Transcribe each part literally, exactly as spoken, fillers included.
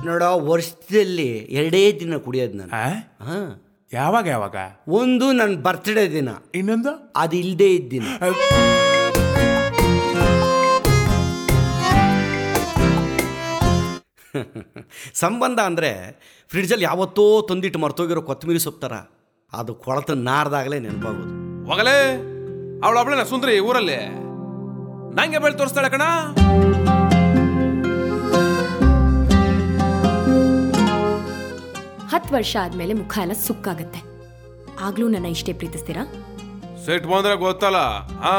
ನೋಡೋ ವರ್ಷದಲ್ಲಿ ಎರಡೇ ದಿನ ಕುಡಿಯೋದು ನಾನು. ಆ? ಹಾಂ, ಯಾವಾಗ ಯಾವಾಗ? ಒಂದು ನನ್ನ ಬರ್ತ್ಡೇ ದಿನ, ಇನ್ನೊಂದು ಅದು ಇಲ್ಲದೇ ಇದ್ದಿನ. ಸಂಬಂಧ ಅಂದರೆ ಫ್ರಿಡ್ಜಲ್ಲಿ ಯಾವತ್ತೋ ತಂದಿಟ್ಟು ಮರ್ತೋಗಿರೋ ಕೊತ್ತಂಬರಿ ಸೊಪ್ಪು ಥರ, ಅದು ಕೊಳತ ನಾರ್ದಾಗಲೇ ನೆನಪಾಗೋದು. ಹೋಗಲೇ, ಅವಳು ಅವಳೇನ ಸುಂದ್ರಿ ಊರಲ್ಲಿ ನಂಗೆ ಬೆಳೆ ತೋರಿಸ್ತಾಳೆ ಕಣ. ಹತ್ತು ವರ್ಷ ಆದ್ಮೇಲೆ ಮುಖ ಎಲ್ಲ ಸುಕ್ಕಾಗತ್ತೆ. ಆಗ್ಲೂ ನನ್ನ ಇಷ್ಟೇ ಪ್ರೀತಿಸ್ತೀರಾ? ಸೆಟ್ ಬಂದ್ರೆ ಗೊತ್ತಲ್ಲ. ಹಾ,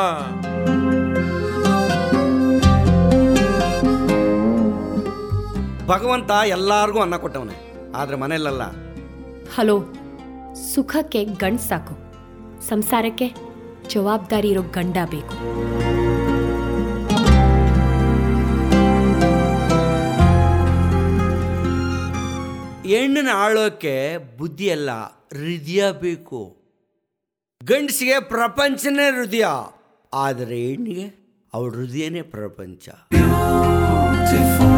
ಭಗವಂತ ಎಲ್ಲಾರ್ಗೂ ಅನ್ನ ಕೊಟ್ಟವನೆ, ಆದರೆ ಮನೆಯಲ್ಲ. ಹಲೋ, ಸುಖಕ್ಕೆ ಗಂಡ್ ಸಾಕು, ಸಂಸಾರಕ್ಕೆ ಜವಾಬ್ದಾರಿ ಇರೋ ಗಂಡ ಬೇಕು. ಹೆಣ್ಣನ್ನ ಆಳೋಕ್ಕೆ ಬುದ್ಧಿ ಅಲ್ಲ, ಹೃದಯ ಬೇಕು. ಗಂಡಸಿಗೆ ಪ್ರಪಂಚನೇ ಹೃದಯ, ಆದರೆ ಹೆಣ್ಣಿಗೆ ಅವಳ ಹೃದಯನೇ ಪ್ರಪಂಚ.